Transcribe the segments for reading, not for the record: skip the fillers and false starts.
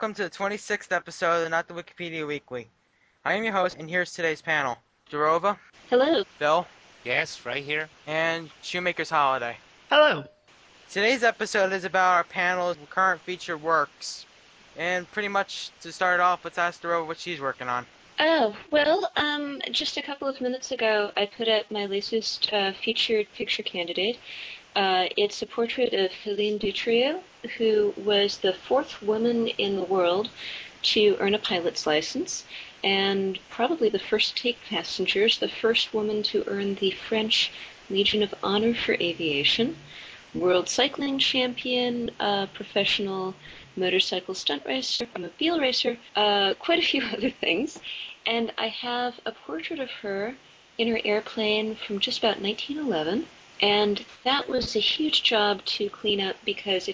welcome to the 26th episode of the Not the Wikipedia Weekly. I am your host, and here's today's panel. Darova, Hello. Bill, Yes, right here. and Shoemaker's Holiday. Hello. Today's episode is about our panel's current featured works. And pretty much to start off, let's ask Darova what she's working on. Oh, well, just a couple of minutes ago, I put up my latest featured picture candidate. It's a portrait of Helene Dutrio, who was the fourth woman in the world to earn a pilot's license, and probably the first to take passengers, the first woman to earn the French Legion of Honor for aviation, world cycling champion, professional motorcycle stunt racer, automobile racer, quite a few other things. And I have a portrait of her in her airplane from just about 1911. And that was a huge job to clean up because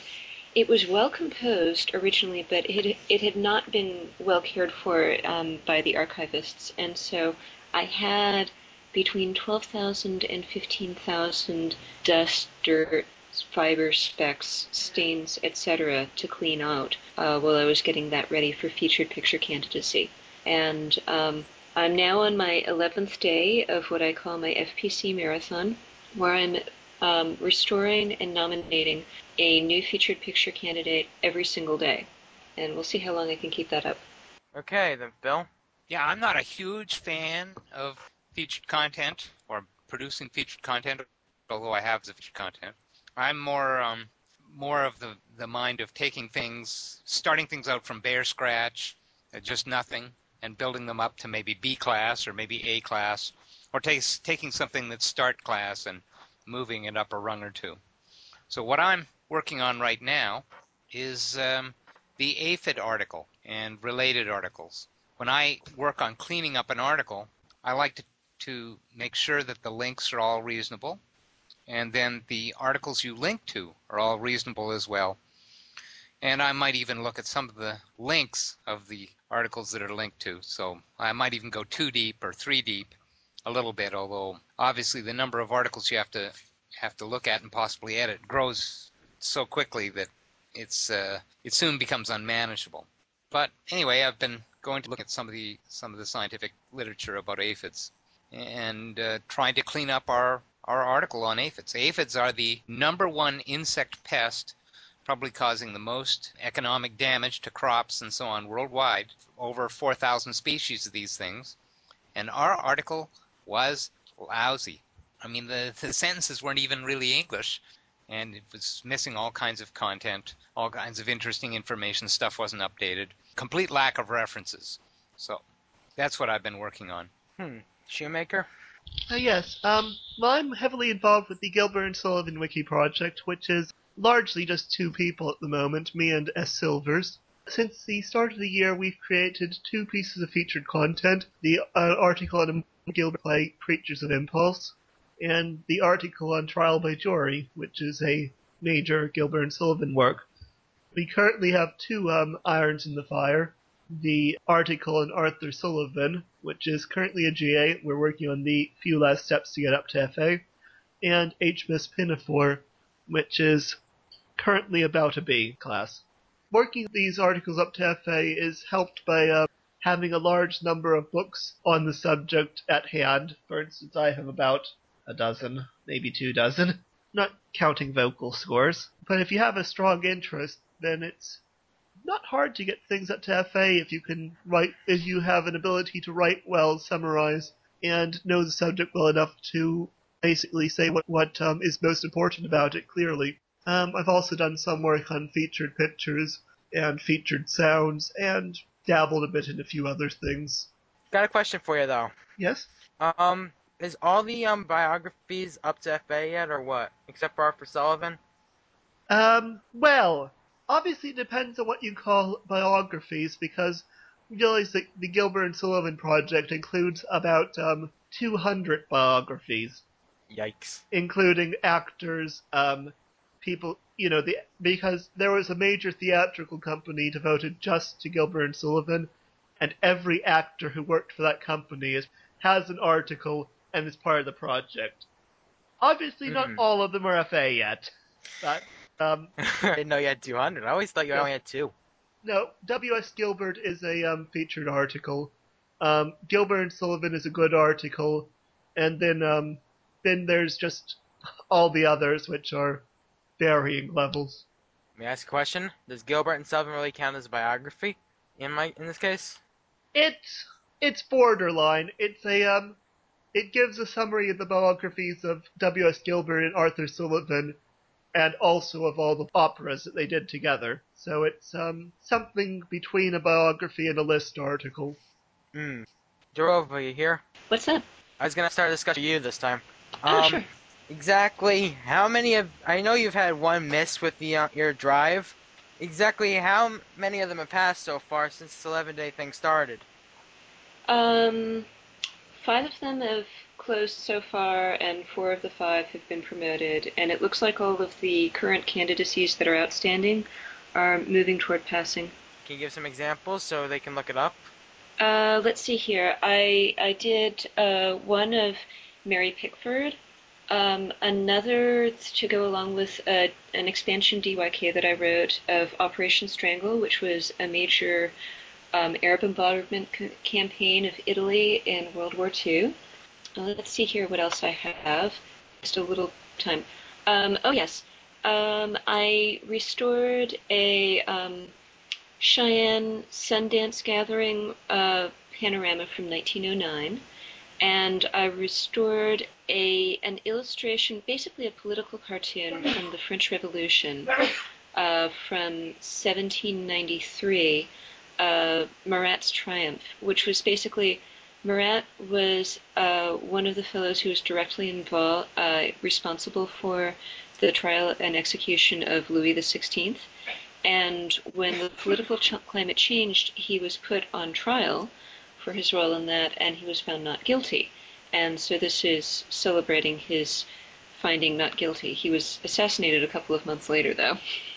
it was well composed originally, but it had not been well cared for by the archivists. And so I had between 12,000 and 15,000 dust, dirt, fiber specks, stains, etc. to clean out while I was getting that ready for featured picture candidacy. And I'm now on my 11th day of what I call my FPC marathon, where I'm restoring and nominating a new featured picture candidate every single day. And we'll see how long I can keep that up. Okay, then, Bill. Yeah, I'm not a huge fan of featured content or producing featured content, although I have the featured content. I'm more of the mind of taking things, starting things out from bare scratch, just nothing, and building them up to maybe B class or maybe A class, or taking something that's start class and moving it up a rung or two. So what I'm working on right now is the aphid article and related articles. When I work on cleaning up an article, I like to make sure that the links are all reasonable, and then the articles you link to are all reasonable as well. And I might even look at some of the links of the articles that are linked to. So I might even go 2 deep or 3 deep a little bit, although obviously the number of articles you have to look at and possibly edit grows so quickly that it soon becomes unmanageable. But anyway, I've been going to look at some of the scientific literature about aphids and trying to clean up our article on aphids. Aphids are the number one insect pest, probably causing the most economic damage to crops and so on worldwide. Over 4,000 species of these things. And our article was lousy. I mean, the sentences weren't even really English, and it was missing all kinds of content, all kinds of interesting information. Stuff wasn't updated. Complete lack of references. So that's what I've been working on. Shoemaker? Yes. Well, I'm heavily involved with the Gilbert and Sullivan Wiki project, which is largely just 2 people at the moment, me and S. Silvers. Since the start of the year, we've created 2 pieces of featured content. The article on a Gilbert play, Creatures of Impulse, and the article on Trial by Jury, which is a major Gilbert and Sullivan work. We currently have 2 irons in the fire. The article on Arthur Sullivan, which is currently a GA. We're working on the few last steps to get up to FA. And HMS Pinafore, which is currently about a B class. Working these articles up to FA is helped by having a large number of books on the subject at hand. For instance, I have about a dozen, maybe 2 dozen, not counting vocal scores. But if you have a strong interest, then it's not hard to get things up to FA if you have an ability to write well, summarize, and know the subject well enough to basically say what is most important about it clearly. I've also done some work on featured pictures and featured sounds, and dabbled a bit in a few other things. Got a question for you, though. Yes? Is all the biographies up to FA yet, or what? Except for Arthur Sullivan? Well, obviously it depends on what you call biographies, because you realize that the Gilbert and Sullivan project includes about 200 biographies. Yikes. Including actors, people, because there was a major theatrical company devoted just to Gilbert and Sullivan, and every actor who worked for that company has an article and is part of the project. Obviously, not all of them are FA yet, but I didn't know you had 200. I always thought you only had 2. No, W.S. Gilbert is a featured article. Gilbert and Sullivan is a good article, and then there's just all the others, which are varying levels. May I ask a question? Does Gilbert and Sullivan really count as a biography in this case? It's borderline. It gives a summary of the biographies of W.S. Gilbert and Arthur Sullivan, and also of all the operas that they did together. So it's something between a biography and a list article. Hmm. Dorova, are you here? What's that? I was gonna start a discussion with you this time. Oh, sure. Exactly how many of I know you've had one miss with your drive. Exactly how many of them have passed so far since this 11-day thing started? Um, 5 of them have closed so far, and 4 of the 5 have been promoted. And it looks like all of the current candidacies that are outstanding are moving toward passing. Can you give some examples so they can look it up? Let's see here. I did one of Mary Pickford, another to go along with an expansion DYK that I wrote of Operation Strangle, which was a major air bombardment campaign of Italy in World War II. Let's see here what else I have. Just a little time. Oh, yes. I restored a Cheyenne Sundance Gathering panorama from 1909, and I restored an illustration, basically a political cartoon from the French Revolution from 1793, Marat's Triumph, which was basically Marat was one of the fellows who was directly involved, responsible for the trial and execution of Louis XVI. And when the political climate changed, he was put on trial for his role in that, and he was found not guilty. And so this is celebrating his finding not guilty. He was assassinated a couple of months later, though.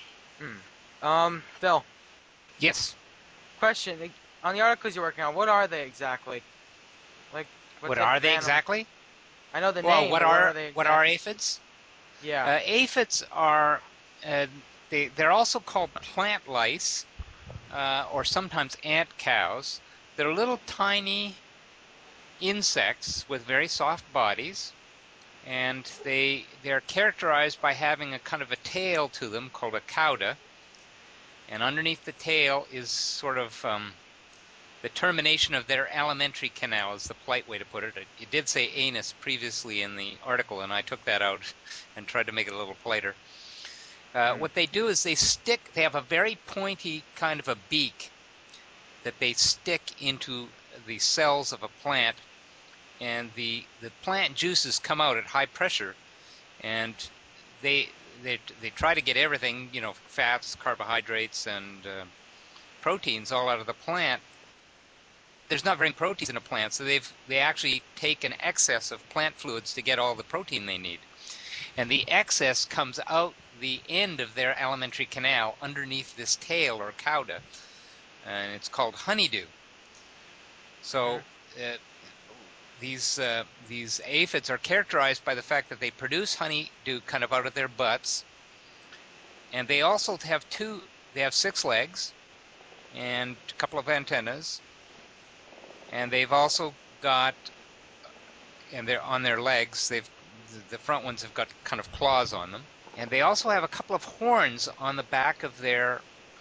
Phil, Yes. question. On the articles you're working on, what are they exactly? Like, what What type are of they animal? exactly? I know the Well, name, but what are they what are exactly? aphids? Yeah. Aphids are they're also called plant lice, or sometimes ant cows. They're little tiny insects with very soft bodies, and they're characterized by having a kind of a tail to them called a cauda, and underneath the tail is sort of the termination of their alimentary canal, is the polite way to put it. It did say anus previously in the article, and I took that out and tried to make it a little politer. What they do is they have a very pointy kind of a beak that they stick into the cells of a plant, and the plant juices come out at high pressure, and they try to get everything, fats, carbohydrates, and proteins all out of the plant. There's not very many proteins in a plant, so they actually take an excess of plant fluids to get all the protein they need. And the excess comes out the end of their alimentary canal underneath this tail or cauda, and it's called honeydew. So these aphids are characterized by the fact that they produce honeydew kind of out of their butts, and they also have they have 6 legs and a couple of antennas, and they've also got, and they're on their legs, the front ones have got kind of claws on them, and they also have a couple of horns on the back of their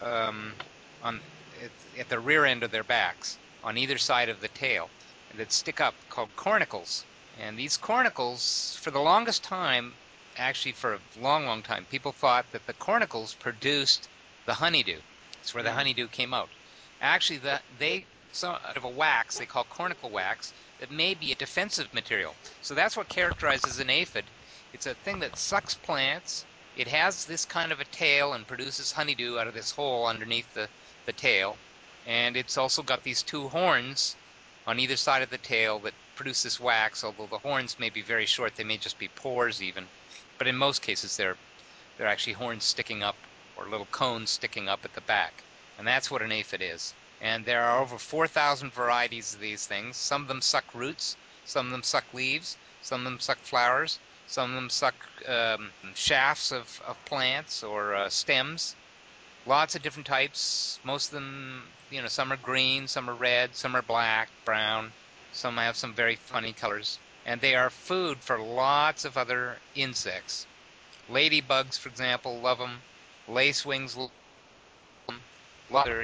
at the rear end of their backs on either side of the tail, that stick up, called cornicles. And these cornicles, for the longest time, actually for a long time, people thought that the cornicles produced the honeydew. It's where the honeydew came out. Actually, out of a wax they call cornicle wax, that may be a defensive material. So that's what characterizes an aphid. It's a thing that sucks plants. It has this kind of a tail and produces honeydew out of this hole underneath the tail. And it's also got these 2 horns on either side of the tail that produce this wax, although the horns may be very short. They may just be pores even. But in most cases, they're actually horns sticking up, or little cones sticking up at the back. And that's what an aphid is. And there are over 4,000 varieties of these things. Some of them suck roots, some of them suck leaves, some of them suck flowers, some of them suck shafts of plants or stems. Lots of different types. Most of them, some are green, some are red, some are black, brown. Some have some very funny colors. And they are food for lots of other insects. Ladybugs, for example, love them. Lacewings love them. Other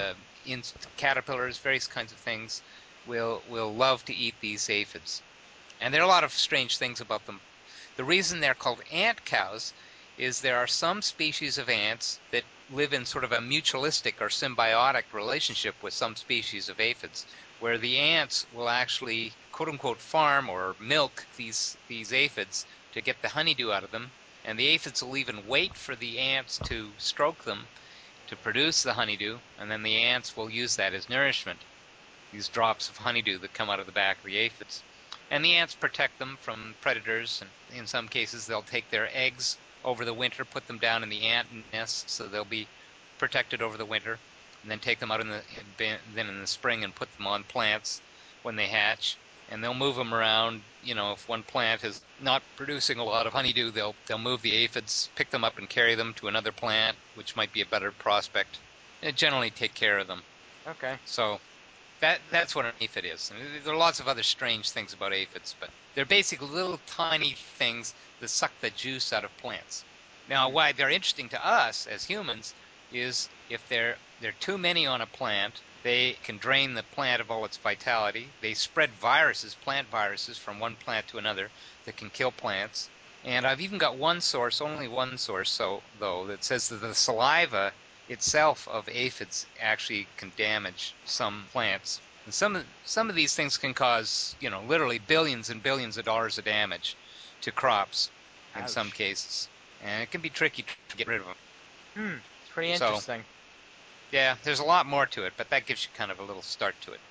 caterpillars, various kinds of things will love to eat these aphids. And there are a lot of strange things about them. The reason they're called ant cows is there are some species of ants that live in sort of a mutualistic or symbiotic relationship with some species of aphids, where the ants will actually quote-unquote farm or milk these aphids to get the honeydew out of them, and the aphids will even wait for the ants to stroke them to produce the honeydew, and then the ants will use that as nourishment, these drops of honeydew that come out of the back of the aphids. And the ants protect them from predators, and in some cases they'll take their eggs over the winter, put them down in the ant nest so they'll be protected over the winter, and then take them out in the spring and put them on plants when they hatch. And they'll move them around. If one plant is not producing a lot of honeydew, they'll move the aphids, pick them up and carry them to another plant, which might be a better prospect, and generally take care of them. Okay. So that's what an aphid is. And there are lots of other strange things about aphids, but they're basically little tiny things that suck the juice out of plants. Now, why they're interesting to us as humans is if there are too many on a plant, they can drain the plant of all its vitality. They spread viruses, plant viruses, from one plant to another that can kill plants. And I've even got only one source, though, that says that the saliva itself of aphids actually can damage some plants. And some of these things can cause, literally billions and billions of dollars of damage to crops in Ouch. some cases. And it can be tricky to get rid of them. It's pretty interesting. Yeah, there's a lot more to it, but that gives you kind of a little start to it.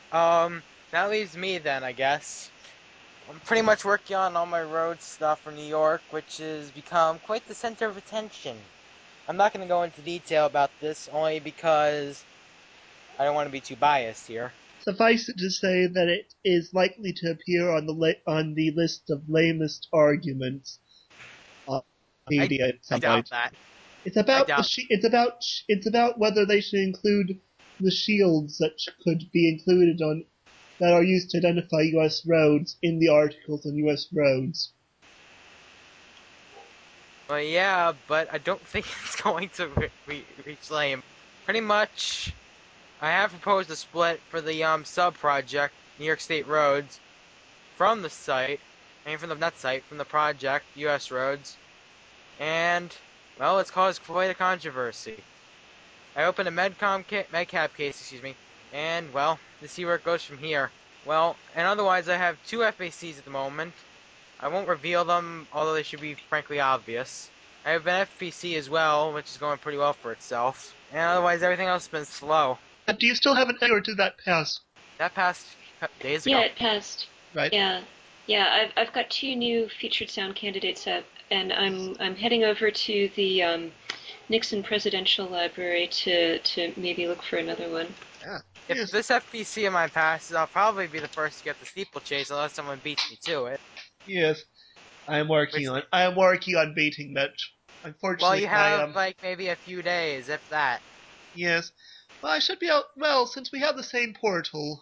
That leaves me then, I guess. I'm pretty much working on all my road stuff for New York, which has become quite the center of attention. I'm not going to go into detail about this, only because I don't want to be too biased here. Suffice it to say that it is likely to appear on the list of lamest arguments on media at some I doubt point. that. It's about whether they should include the shields that could be included that are used to identify U.S. roads in the articles on U.S. roads. Well, yeah, but I don't think it's going to reach lame. Pretty much, I have proposed a split for the sub-project, New York State Roads, from the site, from the project, U.S. Roads, and, well, it's caused quite a controversy. I opened a MedCap case, and, well, to see where it goes from here. Well, and otherwise I have two FACs at the moment. I won't reveal them, although they should be frankly obvious. I have an FPC as well, which is going pretty well for itself. And otherwise everything else has been slow. Do you still have an error to that pass? That passed days ago. Yeah, it passed. Right. Yeah. I've got two new featured sound candidates up, and I'm heading over to the Nixon Presidential Library to maybe look for another one. Yeah. If Yes. this FPC of mine passes, I'll probably be the first to get the steeplechase unless someone beats me to it. Yes. I am working on beating that. Unfortunately, well, you have maybe a few days, if that. Yes. Well, I should be out. Well, since we have the same portal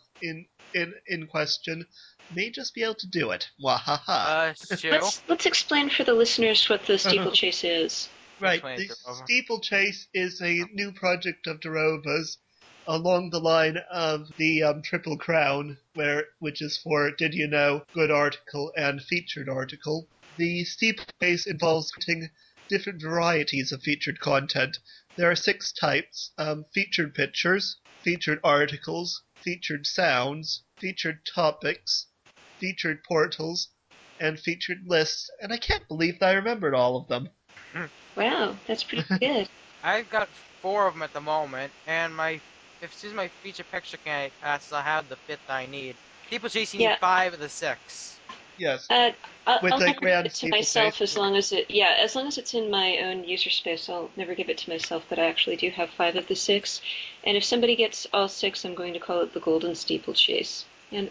in question, may just be able to do it. Wahaha. True. Let's explain for the listeners what the steeplechase is. Right. The steeplechase is a new project of Darova's along the line of the Triple Crown, which is for Did You Know, Good Article, and Featured Article. The steeplechase involves creating different varieties of featured content. There are 6 types: featured pictures, featured articles, featured sounds, featured topics, featured portals, and featured lists, and I can't believe that I remembered all of them. Wow, that's pretty good. I've got 4 of them at the moment, and if this is my feature picture candidate passes, I'll have the 5th I need. Steeplechase, you need 5 of the 6. Yes. I'll With never a grand give it to myself steeplechase. as long as it's in my own user space. I'll never give it to myself, but I actually do have 5 of the 6. And if somebody gets all 6, I'm going to call it the Golden Steeplechase. And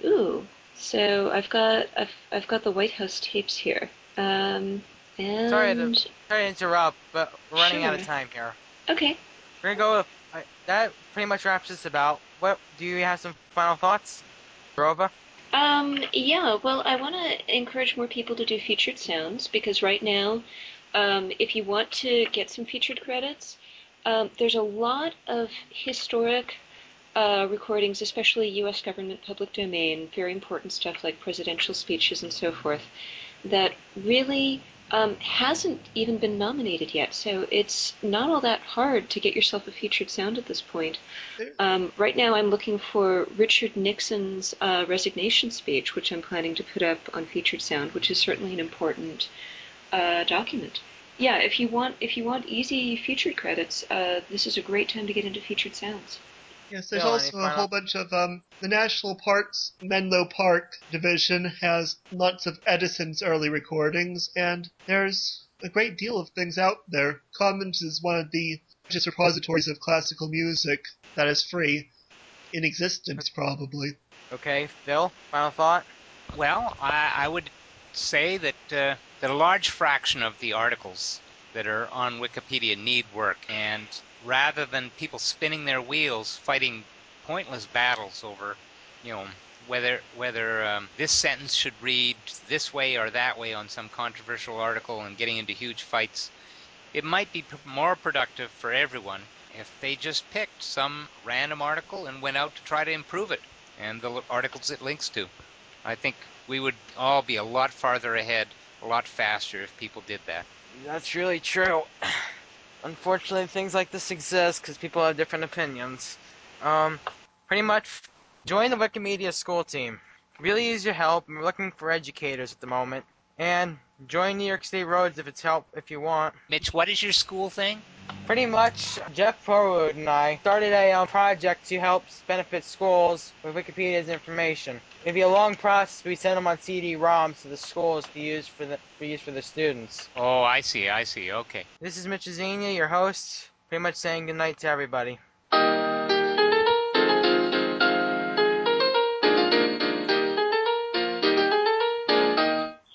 so I've got the White House tapes here. And Sorry to interrupt, but we're running out of Sure. time here. Okay. We're gonna go with that. Pretty much wraps this about. What do you have some final thoughts, Rova? Yeah, well, I want to encourage more people to do featured sounds because right now, if you want to get some featured credits, there's a lot of historic recordings, especially U.S. government public domain, very important stuff like presidential speeches and so forth, that really hasn't even been nominated yet. So it's not all that hard to get yourself a featured sound at this point. Right now, I'm looking for Richard Nixon's resignation speech, which I'm planning to put up on featured sound, which is certainly an important document. Yeah, if you want easy featured credits, this is a great time to get into featured sounds. Yes, there's Phil, any also a final? whole bunch of the National Parks Menlo Park division has lots of Edison's early recordings, and there's a great deal of things out there. Commons is one of the largest repositories of classical music that is free in existence, probably. Okay, Phil, final thought. Well, I would say that a large fraction of the articles that are on Wikipedia need work, and rather than people spinning their wheels fighting pointless battles over, whether this sentence should read this way or that way on some controversial article and getting into huge fights, it might be more productive for everyone if they just picked some random article and went out to try to improve it and the articles it links to. I think we would all be a lot farther ahead, a lot faster if people did that. That's really true. Unfortunately, things like this exist because people have different opinions. Pretty much, join the Wikimedia school team. Really use your help. We're looking for educators at the moment. And join New York State Roads if it's help if you want. Mitch, what is your school thing? Pretty much, Jeff Forwood and I started a project to help benefit schools with Wikipedia's information. It'd be a long process. We send them on CD-ROMs to the schools to use for the students. Oh, I see. Okay. This is Mitch Azenia, your host, pretty much saying goodnight to everybody.